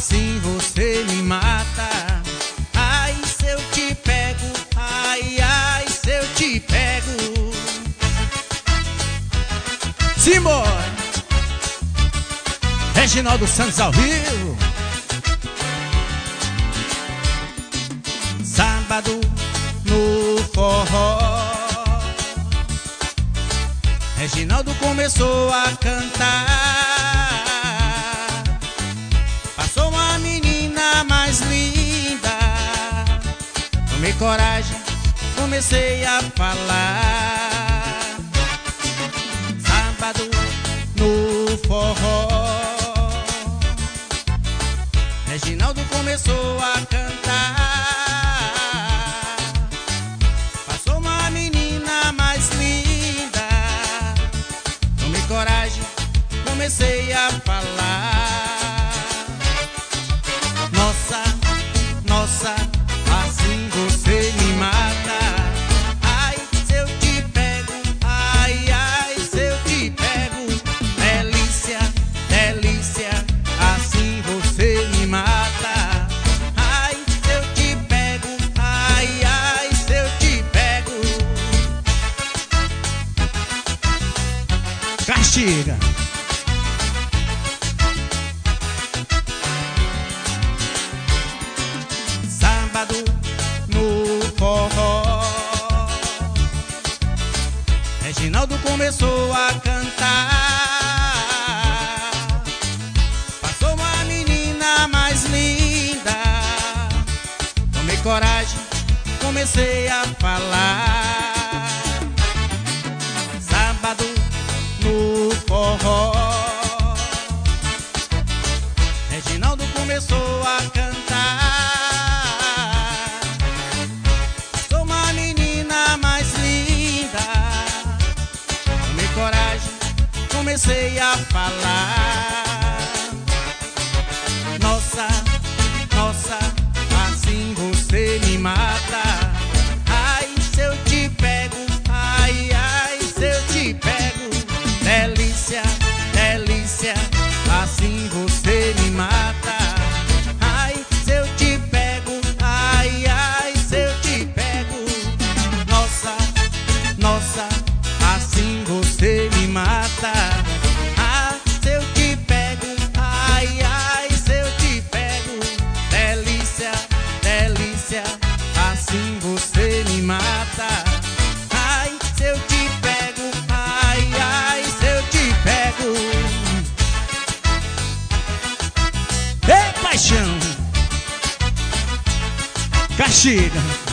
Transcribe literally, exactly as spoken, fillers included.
assim você me mata. Ai, se eu te pego, ai, ai, se eu te pego. Simbora! Reginaldo Santos ao vivo. Sábado no forró, Reginaldo começou a cantar. Passou uma menina mais linda. Tomei coragem, comecei a falar. Sábado no forró, Reginaldo começou a cantar. Passou uma menina mais linda. Tomei coragem, comecei a falar. Nossa, nossa, assim você me mata. Ai, se eu te pego, ai, ai, se eu te pego. Delícia, delícia, assim você me mata. Ai, se eu te pego, ai, ai, se eu te pego. Castiga. Sábado no forró, Reginaldo começou a cantar. Passou uma menina mais linda. Tomei coragem, comecei a falar. Sábado no forró, Reginaldo começou a cantar. Passou uma menina mais linda. Tomei coragem, comecei a falar. Nossa, nossa, assim você me mata. Ai, se eu te pego, ai, ai, se eu te pego. Delícia, delícia, assim você me mata. Ai, se eu te pego, ai, ai, se eu te pego. Nossa, nossa, assim você me mata. Ah, se eu te pego, ai, ai, se eu te pego. Delícia, delícia, assim você me mata. Ai, se eu te pego, ai, ai, se eu te pego. Ei, paixão! Castiga!